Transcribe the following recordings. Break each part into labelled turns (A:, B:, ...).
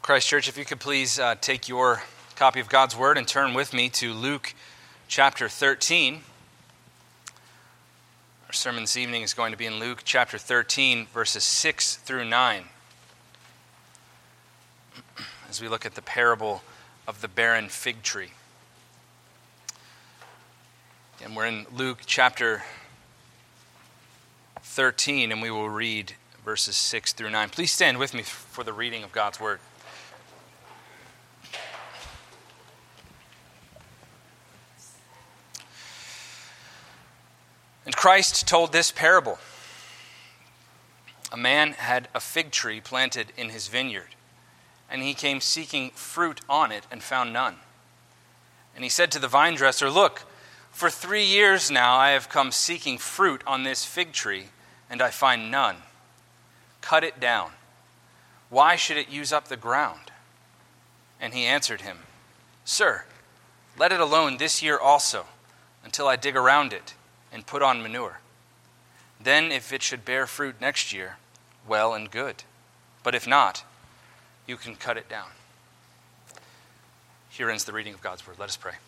A: Christ Church, if you could please take your copy of God's Word and turn with me to Luke chapter 13. Our sermon this evening is going to be in Luke chapter 13, verses 6 through 9. As we look at the parable of the barren fig tree. And we're in Luke chapter 13, and we will read verses 6 through 9. Please stand with me for the reading of God's Word. And Christ told this parable. A man had a fig tree planted in his vineyard, and he came seeking fruit on it and found none. And he said to the vine dresser, "Look, for 3 years now I have come seeking fruit on this fig tree, and I find none. Cut it down. Why should it use up the ground?" And he answered him, "Sir, let it alone this year also, until I dig around it and put on manure. Then if it should bear fruit next year, well and good. But if not, you can cut it down." Here ends the reading of God's Word. Let us pray.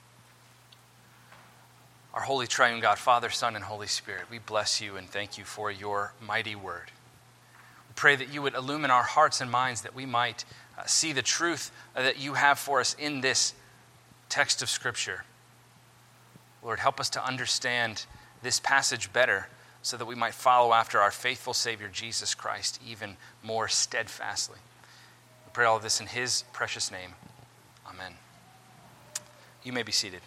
A: Our holy triune God, Father, Son, and Holy Spirit, we bless you and thank you for your mighty word. We pray that you would illumine our hearts and minds, that we might see the truth that you have for us in this text of Scripture. Lord, help us to understand this passage better so that we might follow after our faithful Savior, Jesus Christ, even more steadfastly. We pray all of this in his precious name. Amen. You may be seated.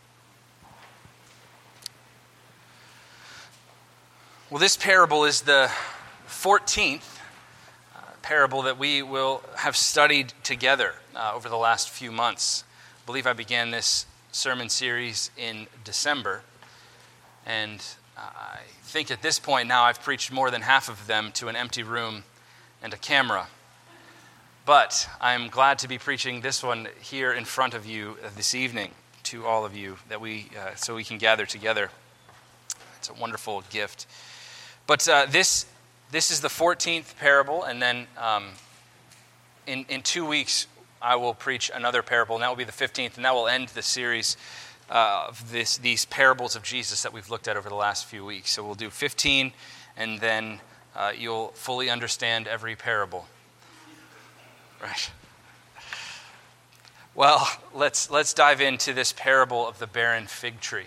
A: Well, this parable is the 14th parable that we will have studied together over the last few months. I believe I began this sermon series in December, and I think at this point now I've preached more than half of them to an empty room and a camera. But I'm glad to be preaching this one here in front of you this evening to all of you, that so we can gather together. It's a wonderful gift. But this is the 14th parable, and then in 2 weeks I will preach another parable, and that will be the 15th, and that will end the series of these parables of Jesus that we've looked at over the last few weeks. So we'll do 15, and then you'll fully understand every parable. Right. Well, let's dive into this parable of the barren fig tree.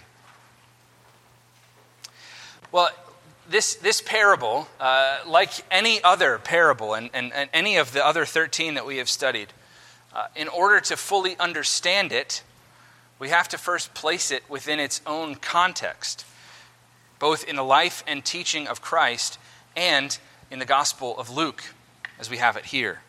A: Well, this parable, like any other parable, and any of the other 13 that we have studied, in order to fully understand it, we have to first place it within its own context, both in the life and teaching of Christ and in the Gospel of Luke, as we have it here.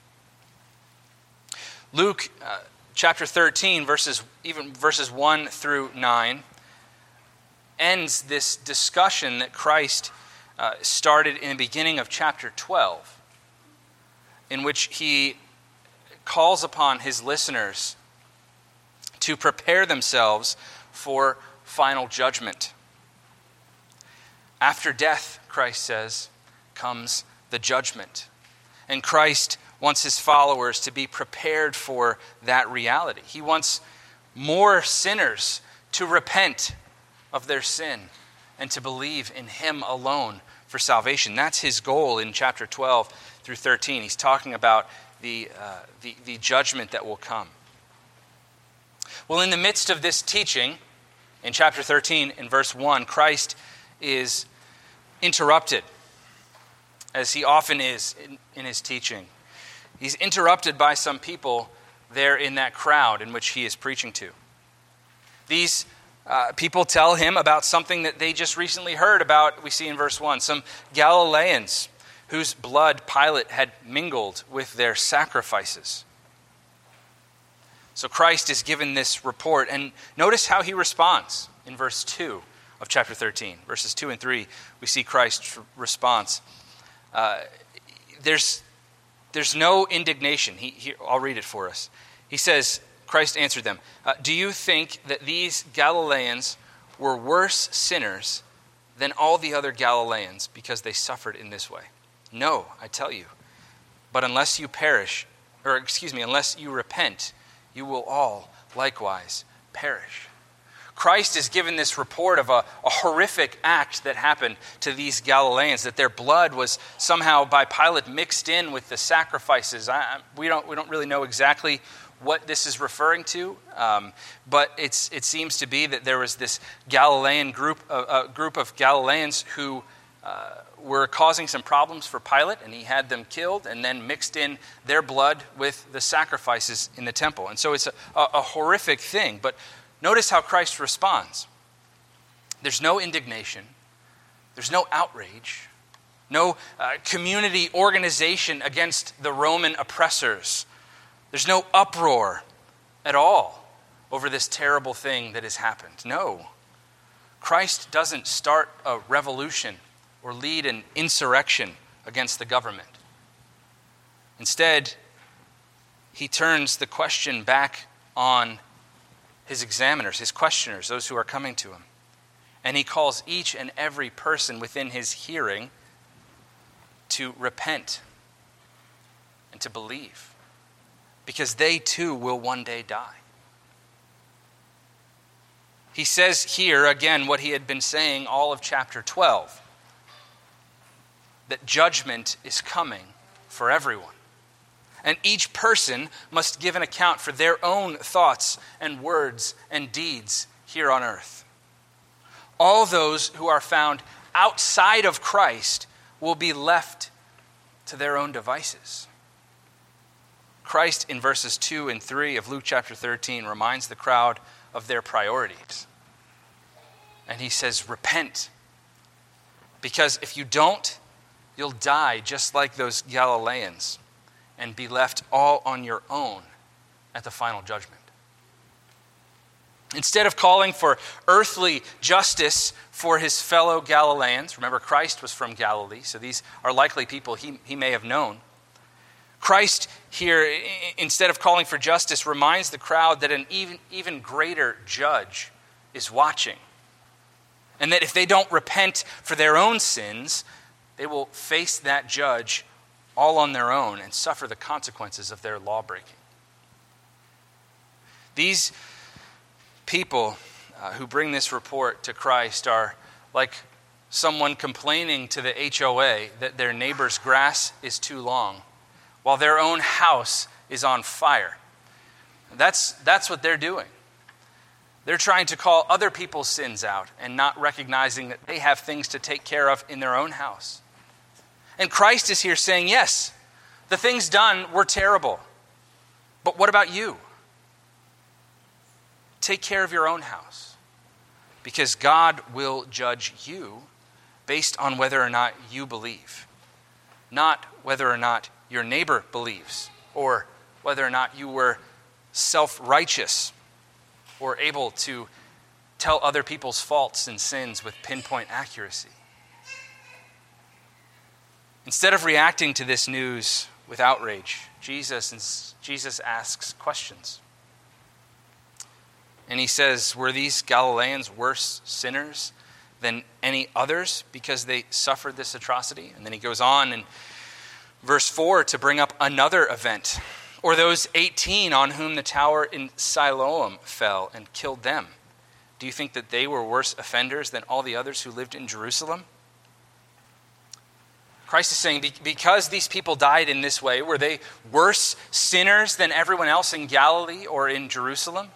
A: Luke chapter 13, verses 1 through 9, ends this discussion that Christ started in the beginning of chapter 12, in which he calls upon his listeners to prepare themselves for final judgment. After death, Christ says, comes the judgment. And Christ wants his followers to be prepared for that reality. He wants more sinners to repent of their sin and to believe in him alone for salvation. That's his goal in chapter 12 through 13. He's talking about the judgment that will come. Well, in the midst of this teaching, in chapter 13, in verse 1, Christ is interrupted, as he often is in his teaching. He's interrupted by some people there in that crowd in which he is preaching to. These people tell him about something that they just recently heard about, we see in verse 1, some Galileans whose blood Pilate had mingled with their sacrifices. So Christ is given this report, and notice how he responds in verse 2 of chapter 13. Verses 2 and 3, we see Christ's response. There's no indignation. I'll read it for us. He says, Christ answered them, "Do you think that these Galileans were worse sinners than all the other Galileans because they suffered in this way? No, I tell you. But unless you perish, unless you repent, you will all likewise perish. Christ is given this report of a horrific act that happened to these Galileans, that their blood was somehow by Pilate mixed in with the sacrifices. We don't really know exactly what this is referring to, but it seems to be that there was this Galilean group of Galileans who were causing some problems for Pilate, and he had them killed and then mixed in their blood with the sacrifices in the temple. And so it's a horrific thing, but notice how Christ responds. There's no indignation. There's no outrage. No community organization against the Roman oppressors. There's no uproar at all over this terrible thing that has happened. No. Christ doesn't start a revolution or lead an insurrection against the government. Instead, he turns the question back on his examiners, his questioners, those who are coming to him. And he calls each and every person within his hearing to repent and to believe, because they too will one day die. He says here again what he had been saying all of chapter 12, that judgment is coming for everyone. And each person must give an account for their own thoughts and words and deeds here on earth. All those who are found outside of Christ will be left to their own devices. Christ in verses 2 and 3 of Luke chapter 13 reminds the crowd of their priorities. And he says, repent. Because if you don't, you'll die just like those Galileans and be left all on your own at the final judgment. Instead of calling for earthly justice for his fellow Galileans, remember Christ was from Galilee, so these are likely people he may have known. Christ here, instead of calling for justice, reminds the crowd that an even greater judge is watching. And that if they don't repent for their own sins, they will face that judge all on their own and suffer the consequences of their lawbreaking. These people who bring this report to Christ are like someone complaining to the HOA that their neighbor's grass is too long while their own house is on fire. That's what they're doing. They're trying to call other people's sins out and not recognizing that they have things to take care of in their own house. And Christ is here saying, yes, the things done were terrible. But what about you? Take care of your own house. Because God will judge you based on whether or not you believe. Not whether or not your neighbor believes. Or whether or not you were self-righteous or able to tell other people's faults and sins with pinpoint accuracy. Instead of reacting to this news with outrage, Jesus asks questions. And he says, were these Galileans worse sinners than any others because they suffered this atrocity? And then he goes on in verse 4 to bring up another event. Or those 18 on whom the tower in Siloam fell and killed them. Do you think that they were worse offenders than all the others who lived in Jerusalem? Christ is saying, because these people died in this way, were they worse sinners than everyone else in Galilee or in Jerusalem?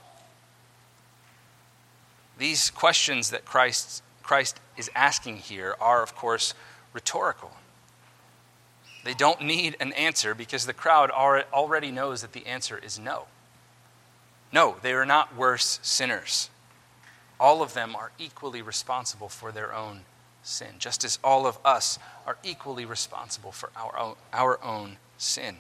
A: These questions that Christ is asking here are, of course, rhetorical. They don't need an answer because the crowd already knows that the answer is no. No, they are not worse sinners. All of them are equally responsible for their own sin, just as all of us are equally responsible for our own sin.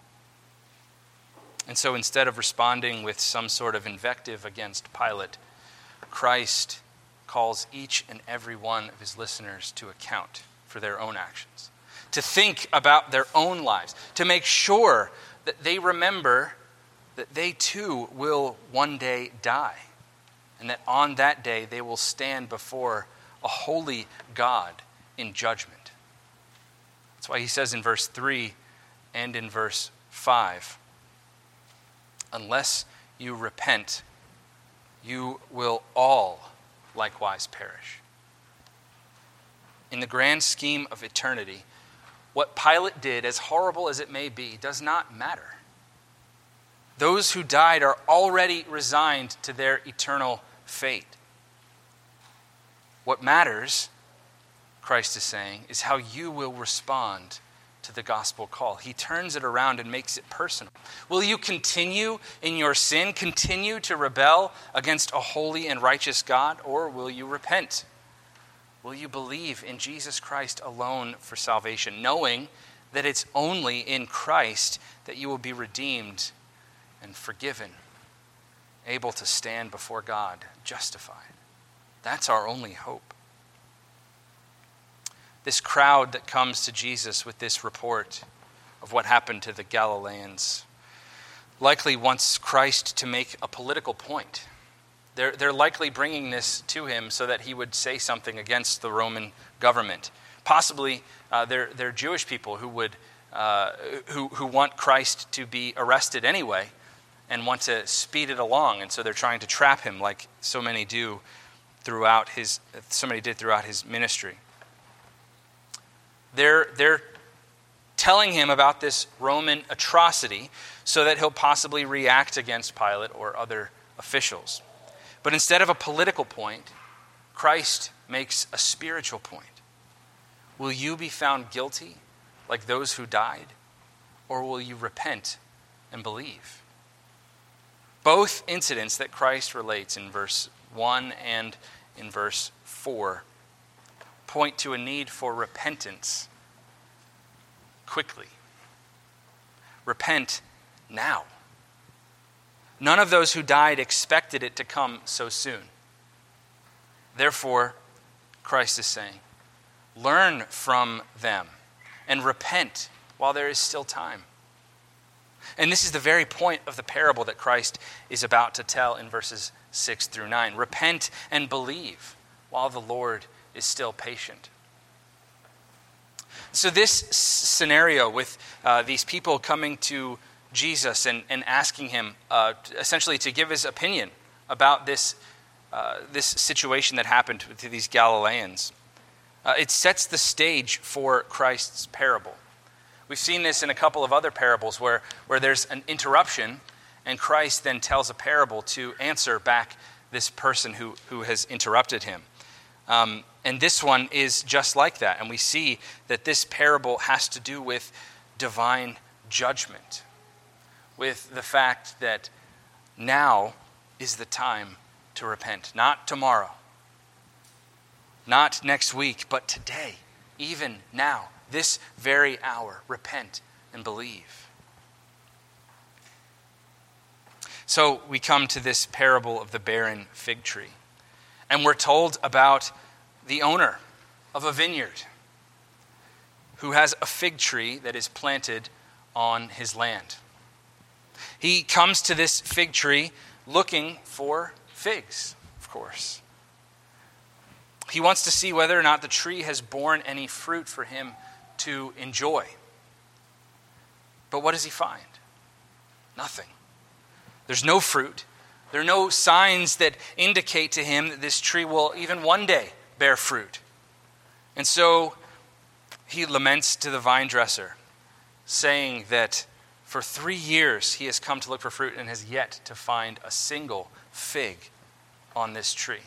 A: And so instead of responding with some sort of invective against Pilate, Christ calls each and every one of his listeners to account for their own actions, to think about their own lives, to make sure that they remember that they too will one day die, and that on that day they will stand before a holy God in judgment. That's why he says in verse 3 and in verse 5, unless you repent, you will all likewise perish. In the grand scheme of eternity, what Pilate did, as horrible as it may be, does not matter. Those who died are already resigned to their eternal fate. What matters, Christ is saying, is how you will respond to the gospel call. He turns it around and makes it personal. Will you continue in your sin, continue to rebel against a holy and righteous God, or will you repent? Will you believe in Jesus Christ alone for salvation, knowing that it's only in Christ that you will be redeemed and forgiven, able to stand before God, justified? That's our only hope. This crowd that comes to Jesus with this report of what happened to the Galileans likely wants Christ to make a political point. They're likely bringing this to him so that he would say something against the Roman government. Possibly they're Jewish people who would who want Christ to be arrested anyway and want to speed it along, and so they're trying to trap him like so many did throughout his ministry. They're telling him about this Roman atrocity so that he'll possibly react against Pilate or other officials. But instead of a political point, Christ makes a spiritual point. Will you be found guilty like those who died, or will you repent and believe? Both incidents that Christ relates in verse 1 and in verse 4 point to a need for repentance quickly. Repent now. None of those who died expected it to come so soon. Therefore, Christ is saying, learn from them and repent while there is still time. And this is the very point of the parable that Christ is about to tell in verses 6 through 9. Repent and believe while the Lord is still patient. So this scenario with these people coming to Jesus and asking him essentially to give his opinion about this situation that happened to these Galileans, it sets the stage for Christ's parable. We've seen this in a couple of other parables where there's an interruption and Christ then tells a parable to answer back this person who has interrupted him. And this one is just like that. And we see that this parable has to do with divine judgment, with the fact that now is the time to repent. Not tomorrow, not next week, but today, even now, this very hour, repent and believe. So we come to this parable of the barren fig tree. And we're told about the owner of a vineyard who has a fig tree that is planted on his land. He comes to this fig tree looking for figs, of course. He wants to see whether or not the tree has borne any fruit for him to enjoy. But what does he find? Nothing. There's no fruit. There are no signs that indicate to him that this tree will even one day bear fruit. And so he laments to the vine dresser, saying that for 3 years he has come to look for fruit and has yet to find a single fig on this tree.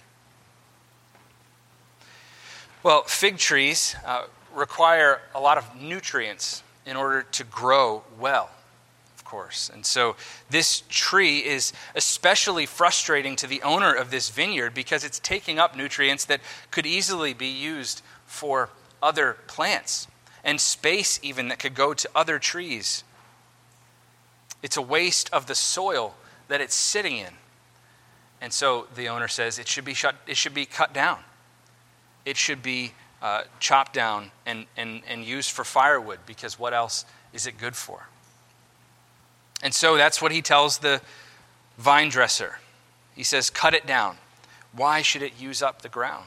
A: Well, fig trees require a lot of nutrients in order to grow well, of course. And so this tree is especially frustrating to the owner of this vineyard because it's taking up nutrients that could easily be used for other plants and space even that could go to other trees. It's a waste of the soil that it's sitting in. And so the owner says it should be cut down. It should be chopped down and used for firewood, because what else is it good for? And so that's what he tells the vine dresser. He says, cut it down. Why should it use up the ground?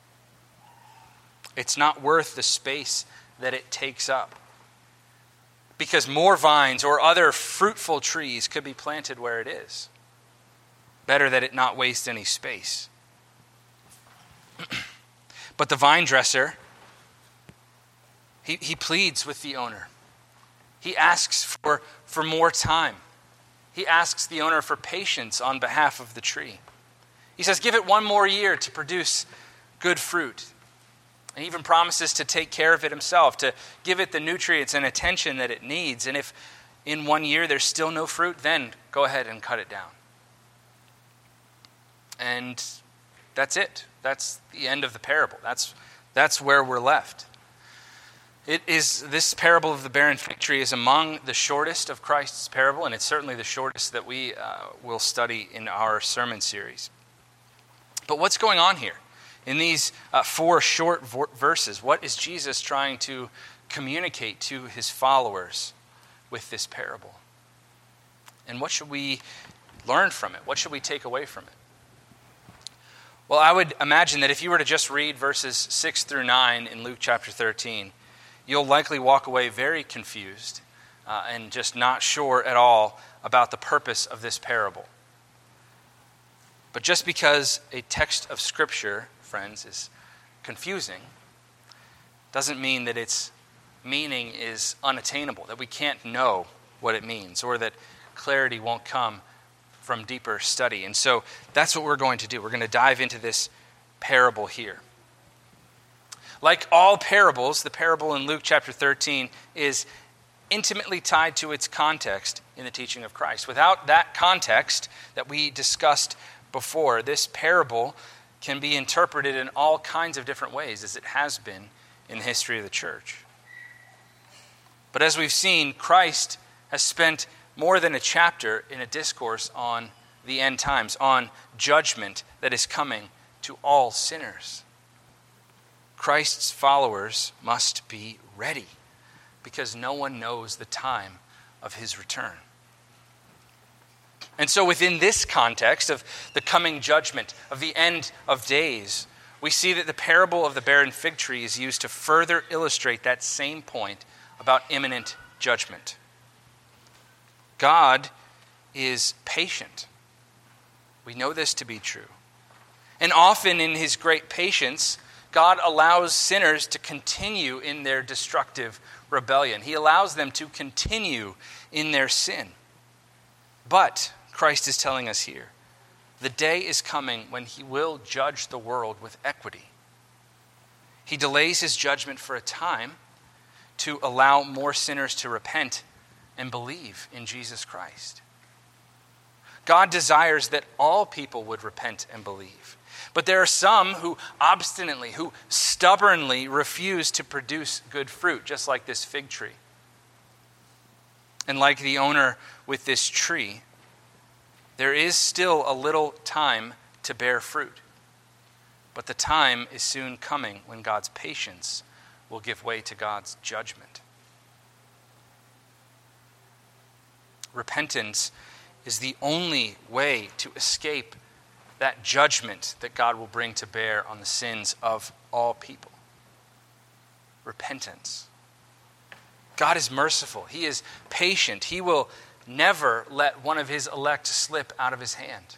A: It's not worth the space that it takes up. because more vines or other fruitful trees could be planted where it is. Better that it not waste any space. But the vine dresser, he pleads with the owner. He asks for more time. He asks the owner for patience on behalf of the tree. He says, give it one more year to produce good fruit. And he even promises to take care of it himself, to give it the nutrients and attention that it needs. And if in 1 year there's still no fruit, then go ahead and cut it down. And that's it. That's the end of the parable. That's where we're left. This parable of the barren fig tree is among the shortest of Christ's parable, and it's certainly the shortest that we will study in our sermon series. But what's going on here? In these 4 short verses, what is Jesus trying to communicate to his followers with this parable? And what should we learn from it? What should we take away from it? Well, I would imagine that if you were to just read verses 6 through 9 in Luke chapter 13, you'll likely walk away very confused and just not sure at all about the purpose of this parable. But just because a text of Scripture, friends, is confusing, doesn't mean that its meaning is unattainable, that we can't know what it means, or that clarity won't come from deeper study. And so that's what we're going to do. We're going to dive into this parable here. Like all parables, the parable in Luke chapter 13 is intimately tied to its context in the teaching of Christ. Without that context that we discussed before, this parable can be interpreted in all kinds of different ways, as it has been in the history of the church. But as we've seen, Christ has spent more than a chapter in a discourse on the end times, on judgment that is coming to all sinners. Christ's followers must be ready, because no one knows the time of his return. And so within this context of the coming judgment, of the end of days, we see that the parable of the barren fig tree is used to further illustrate that same point about imminent judgment. God is patient. We know this to be true. And often in his great patience, God allows sinners to continue in their destructive rebellion. He allows them to continue in their sin. But Christ is telling us here, the day is coming when he will judge the world with equity. He delays his judgment for a time to allow more sinners to repent and believe in Jesus Christ. God desires that all people would repent and believe. But there are some who obstinately, who stubbornly refuse to produce good fruit, just like this fig tree. And like the owner with this tree, there is still a little time to bear fruit. But the time is soon coming when God's patience will give way to God's judgment. Repentance is the only way to escape that judgment that God will bring to bear on the sins of all people. Repentance. God is merciful. He is patient. He will never let one of his elect slip out of his hand.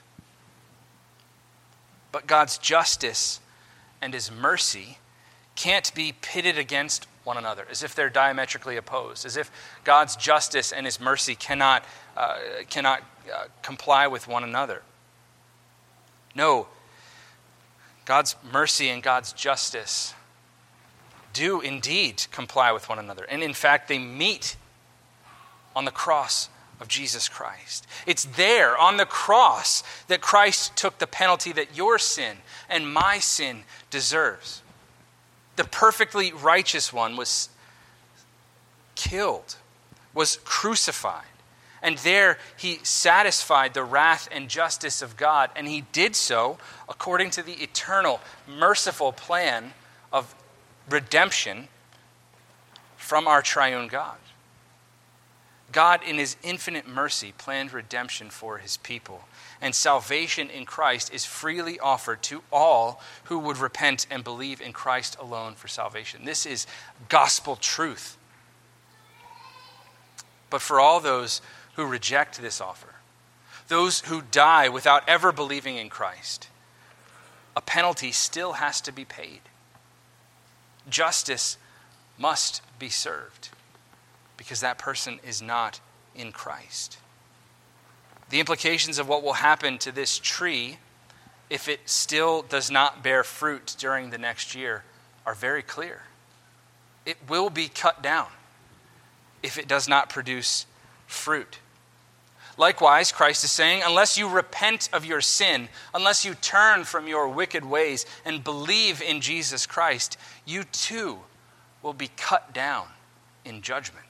A: But God's justice and his mercy can't be pitted against one another, as if they're diametrically opposed, as if God's justice and his mercy cannot comply with one another. No, God's mercy and God's justice do indeed comply with one another. And in fact, they meet on the cross of Jesus Christ. It's there on the cross that Christ took the penalty that your sin and my sin deserves. The perfectly righteous one was killed, was crucified. And there he satisfied the wrath and justice of God. And he did so according to the eternal, merciful plan of redemption from our triune God. God, in his infinite mercy, planned redemption for his people. And salvation in Christ is freely offered to all who would repent and believe in Christ alone for salvation. This is gospel truth. but for all those who reject this offer, those who die without ever believing in Christ, a penalty still has to be paid. Justice must be served because that person is not in Christ. The implications of what will happen to this tree if it still does not bear fruit during the next year are very clear. It will be cut down if it does not produce fruit. Likewise, Christ is saying, unless you repent of your sin, unless you turn from your wicked ways and believe in Jesus Christ, you too will be cut down in judgment.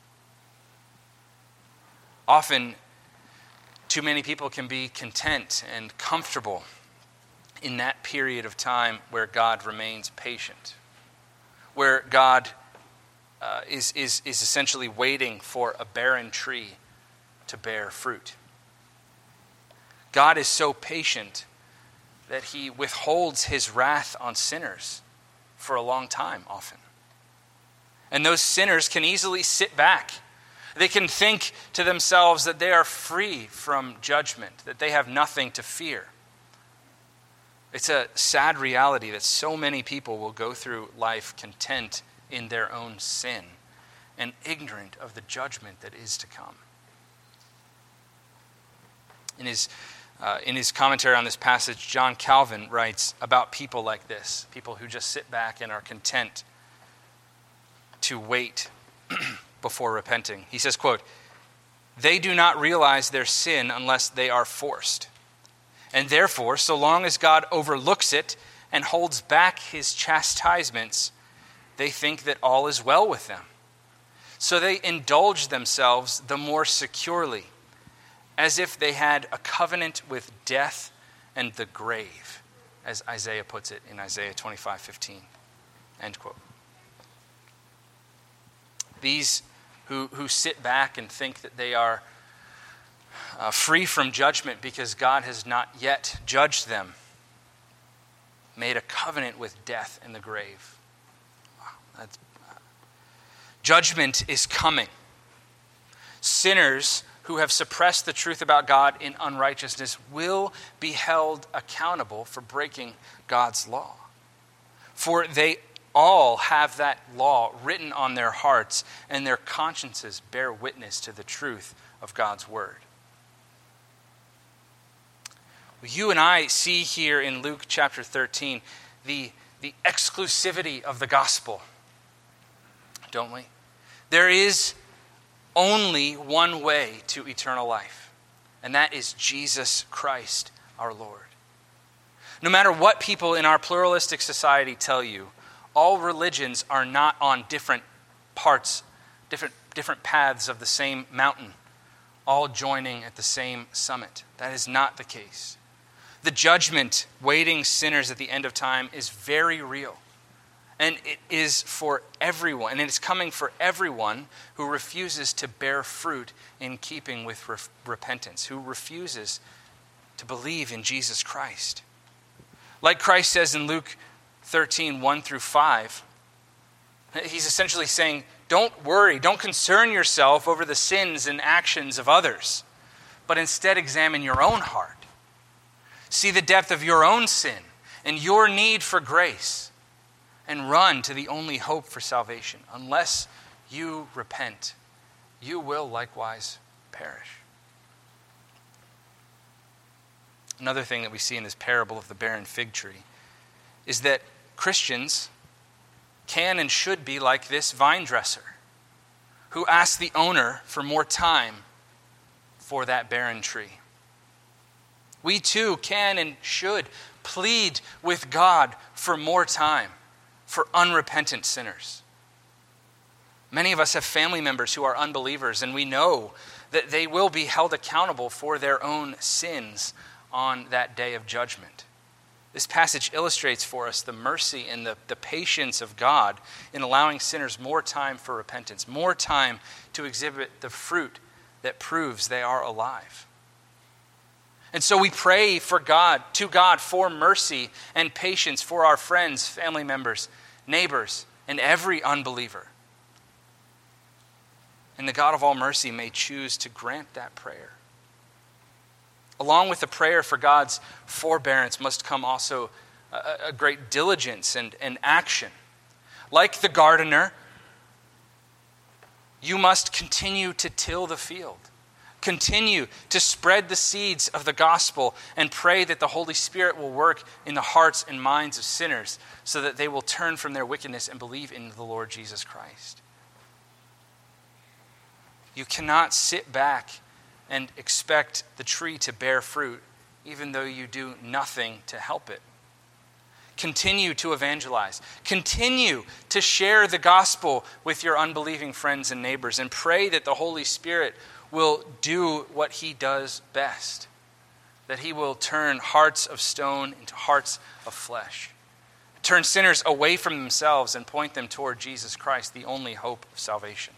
A: Often, too many people can be content and comfortable in that period of time where God remains patient, where God is essentially waiting for a barren tree to bear fruit. God is so patient that he withholds his wrath on sinners for a long time often. And those sinners can easily sit back. They can think to themselves that they are free from judgment, that they have nothing to fear. It's a sad reality that so many people will go through life content in their own sin and ignorant of the judgment that is to come. In his commentary on this passage, John Calvin writes about people like this, people who just sit back and are content to wait before repenting. He says, quote, "They do not realize their sin unless they are forced. And therefore, so long as God overlooks it and holds back his chastisements, they think that all is well with them. So they indulge themselves the more securely, as if they had a covenant with death and the grave," as Isaiah puts it in Isaiah 25:15. End quote. These who sit back and think that they are free from judgment because God has not yet judged them, made a covenant with death and the grave. Wow, judgment is coming. Sinners who have suppressed the truth about God in unrighteousness will be held accountable for breaking God's law. For they all have that law written on their hearts, and their consciences bear witness to the truth of God's word. You and I see here in Luke chapter 13 the exclusivity of the gospel, don't we? There is only one way to eternal life, and that is Jesus Christ our Lord. No matter what people in our pluralistic society tell you, all religions are not on different parts, different paths of the same mountain, all joining at the same summit. That is not the case. The judgment waiting sinners at the end of time is very real. And it is for everyone, and it's coming for everyone who refuses to bear fruit in keeping with repentance, who refuses to believe in Jesus Christ. Like Christ says in Luke 13, 1 through 5, he's essentially saying, don't worry, don't concern yourself over the sins and actions of others, but instead examine your own heart. See the depth of your own sin and your need for grace, and run to the only hope for salvation. Unless you repent, you will likewise perish. Another thing that we see in this parable of the barren fig tree is that Christians can and should be like this vine dresser who asked the owner for more time for that barren tree. We too can and should plead with God for more time for unrepentant sinners. Many of us have family members who are unbelievers, and we know that they will be held accountable for their own sins on that day of judgment. This passage illustrates for us the mercy and the patience of God in allowing sinners more time for repentance, more time to exhibit the fruit that proves they are alive. And so we pray to God for mercy and patience for our friends, family members, neighbors, and every unbeliever. And the God of all mercy may choose to grant that prayer. Along with the prayer for God's forbearance must come also a great diligence and action. Like the gardener, you must continue to till the field. Continue to spread the seeds of the gospel and pray that the Holy Spirit will work in the hearts and minds of sinners so that they will turn from their wickedness and believe in the Lord Jesus Christ. You cannot sit back and expect the tree to bear fruit even though you do nothing to help it. Continue to evangelize. Continue to share the gospel with your unbelieving friends and neighbors and pray that the Holy Spirit will do what he does best, that he will turn hearts of stone into hearts of flesh, turn sinners away from themselves and point them toward Jesus Christ, the only hope of salvation.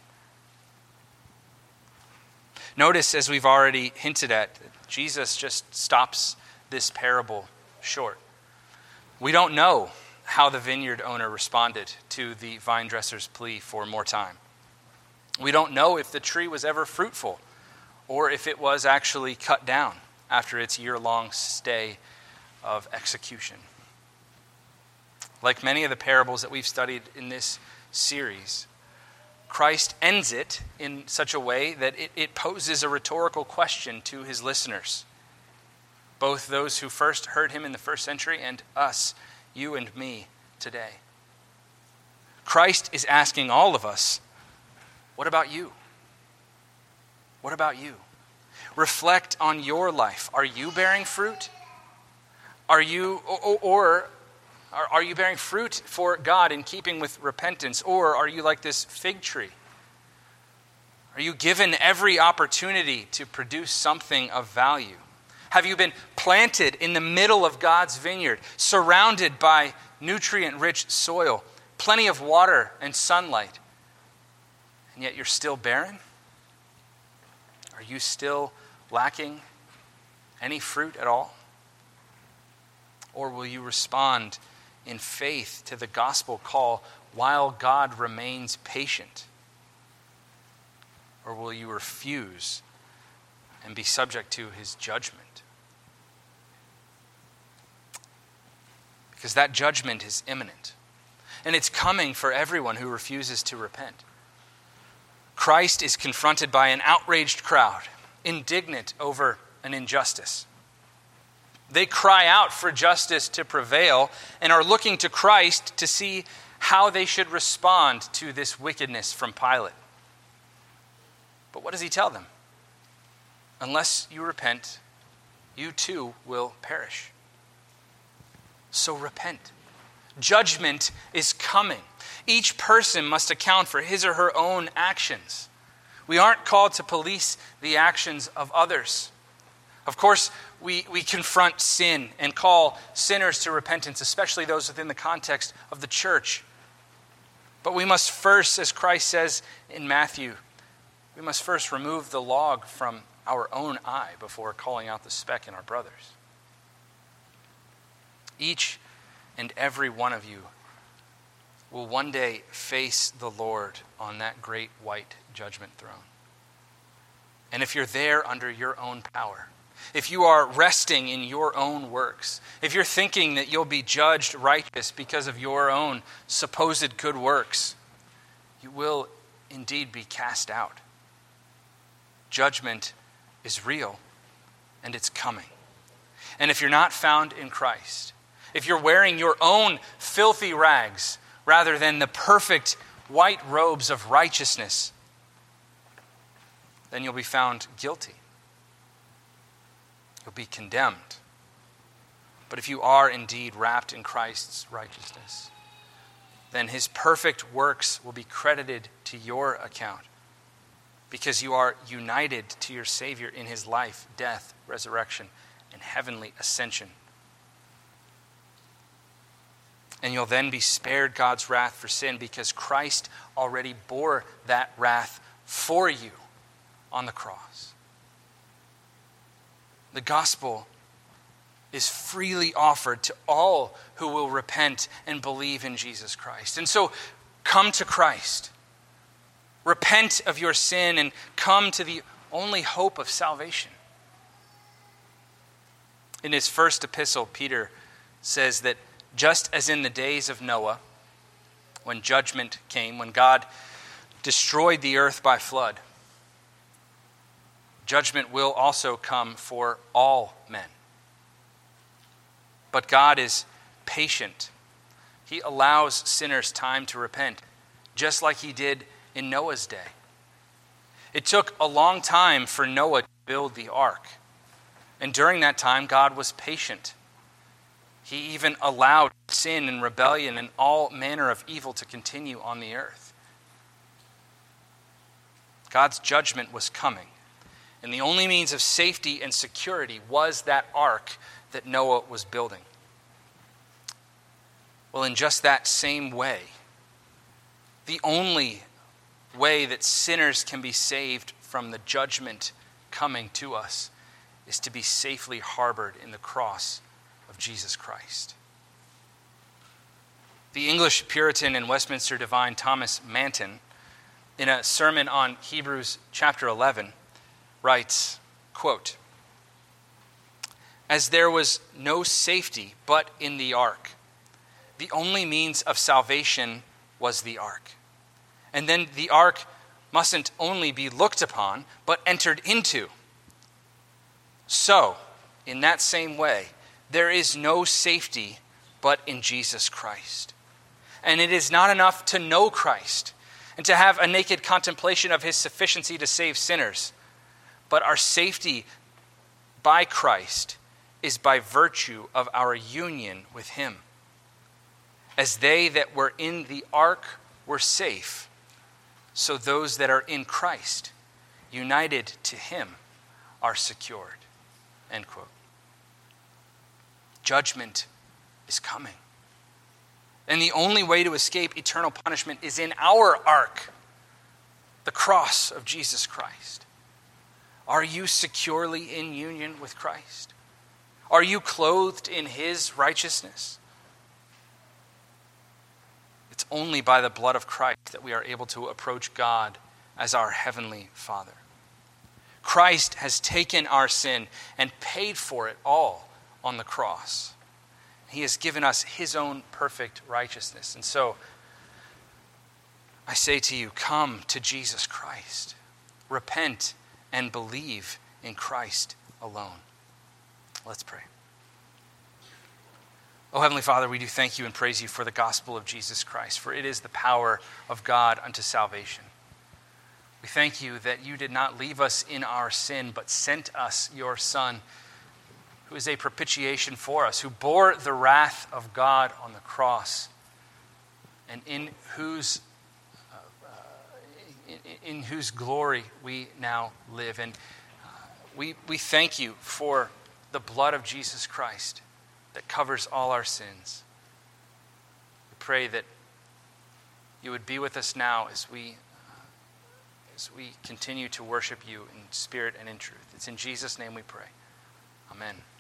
A: Notice, as we've already hinted at, Jesus just stops this parable short. We don't know how the vineyard owner responded to the vine dresser's plea for more time. We don't know if the tree was ever fruitful or if it was actually cut down after its year-long stay of execution. Like many of the parables that we've studied in this series, Christ ends it in such a way that it poses a rhetorical question to his listeners, both those who first heard him in the first century and us, you and me, today. Christ is asking all of us, what about you? What about you? Reflect on your life. Are you bearing fruit? Are you bearing fruit for God in keeping with repentance? Or are you like this fig tree? Are you given every opportunity to produce something of value? Have you been planted in the middle of God's vineyard, surrounded by nutrient-rich soil, plenty of water and sunlight, and yet you're still barren? Are you still lacking any fruit at all? Or will you respond in faith to the gospel call while God remains patient? Or will you refuse and be subject to his judgment? Because that judgment is imminent. And it's coming for everyone who refuses to repent. Christ is confronted by an outraged crowd, indignant over an injustice. They cry out for justice to prevail and are looking to Christ to see how they should respond to this wickedness from Pilate. But what does he tell them? Unless you repent, you too will perish. So repent. Judgment is coming. Each person must account for his or her own actions. We aren't called to police the actions of others. Of course, we confront sin and call sinners to repentance, especially those within the context of the church. But we must first, as Christ says in Matthew, we must first remove the log from our own eye before calling out the speck in our brothers. Each and every one of you will one day face the Lord on that great white judgment throne. And if you're there under your own power, if you are resting in your own works, if you're thinking that you'll be judged righteous because of your own supposed good works, you will indeed be cast out. Judgment is real, and it's coming. And if you're not found in Christ, if you're wearing your own filthy rags rather than the perfect white robes of righteousness, then you'll be found guilty. You'll be condemned. But if you are indeed wrapped in Christ's righteousness, then his perfect works will be credited to your account because you are united to your Savior in his life, death, resurrection, and heavenly ascension. And you'll then be spared God's wrath for sin because Christ already bore that wrath for you on the cross. The gospel is freely offered to all who will repent and believe in Jesus Christ. And so come to Christ. Repent of your sin and come to the only hope of salvation. In his first epistle, Peter says that just as in the days of Noah, when judgment came, when God destroyed the earth by flood, judgment will also come for all men. But God is patient. He allows sinners time to repent, just like he did in Noah's day. It took a long time for Noah to build the ark. And during that time, God was patient. He even allowed sin and rebellion and all manner of evil to continue on the earth. God's judgment was coming. And the only means of safety and security was that ark that Noah was building. Well, in just that same way, the only way that sinners can be saved from the judgment coming to us is to be safely harbored in the cross of Jesus Christ. The English Puritan and Westminster divine Thomas Manton, in a sermon on Hebrews chapter 11, writes, quote, "As there was no safety but in the ark, the only means of salvation was the ark. And then the ark mustn't only be looked upon, but entered into. So, in that same way, there is no safety but in Jesus Christ. And it is not enough to know Christ and to have a naked contemplation of his sufficiency to save sinners, but our safety by Christ is by virtue of our union with him. As they that were in the ark were safe, so those that are in Christ, united to him, are secured." End quote. Judgment is coming. And the only way to escape eternal punishment is in our ark, the cross of Jesus Christ. Are you securely in union with Christ? Are you clothed in his righteousness? It's only by the blood of Christ that we are able to approach God as our heavenly Father. Christ has taken our sin and paid for it all on the cross. He has given us his own perfect righteousness. And so, I say to you, come to Jesus Christ. Repent and believe in Christ alone. Let's pray. Oh, Heavenly Father, we do thank you and praise you for the gospel of Jesus Christ, for it is the power of God unto salvation. We thank you that you did not leave us in our sin, but sent us your Son, who is a propitiation for us, who bore the wrath of God on the cross, and in whose glory we now live. And we thank you for the blood of Jesus Christ that covers all our sins. We pray that you would be with us now as we continue to worship you in spirit and in truth. It's in Jesus' name we pray. Amen.